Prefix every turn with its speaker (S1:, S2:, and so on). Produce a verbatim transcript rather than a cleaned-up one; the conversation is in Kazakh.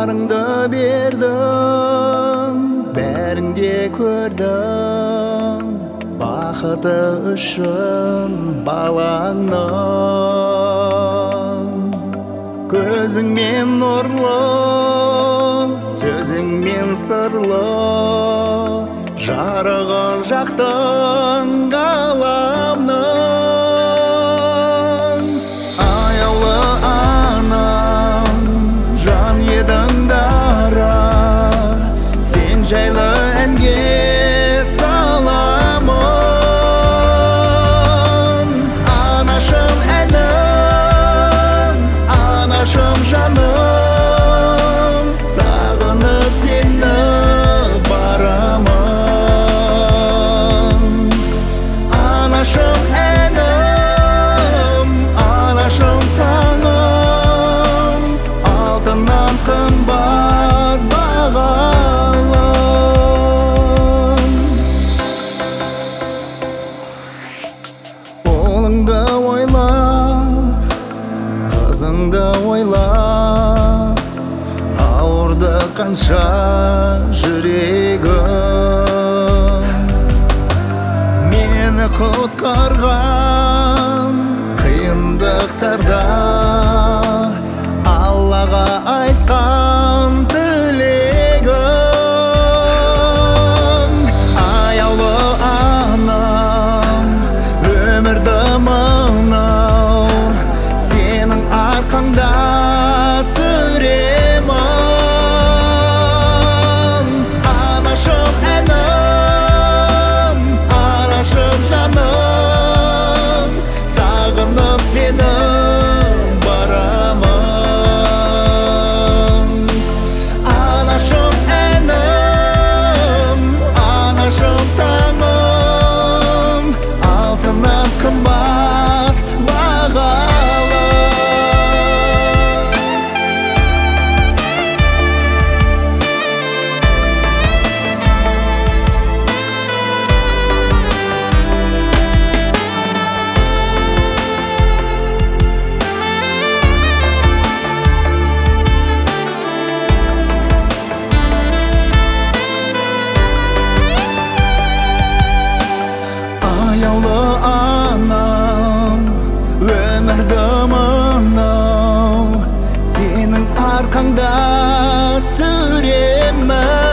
S1: барыңды бердің, бәрінде көрдің, бақыты үшін балаңның. Көзіңмен нұрлы, сөзіңмен сырлы, жарығын жақтың ғаламның. Аяулы анам, жан едің дара, сен жайлы әнге саламын. Анашым әнім, анашым жаным, сағынып сені барамын. Анашым әнім, анашым таңым, алтыннан қымбат бағалы. Ұлыңды ойлап, қызыңды ойлап, ауырды қанша жүрегім. Мені құтқарған қиындықтарда Аллаға айтқан тілегім. Аяулы анам, өмірді мынау сенің арқаңда сүремін. Анашым әнім, анашым жаным, сағынып сені барамын. Анашым әнім, анашым таңым, алтыннан қымбат бағалы. Аяулы анам, өмірді мынау сенің арқаңда сүремін.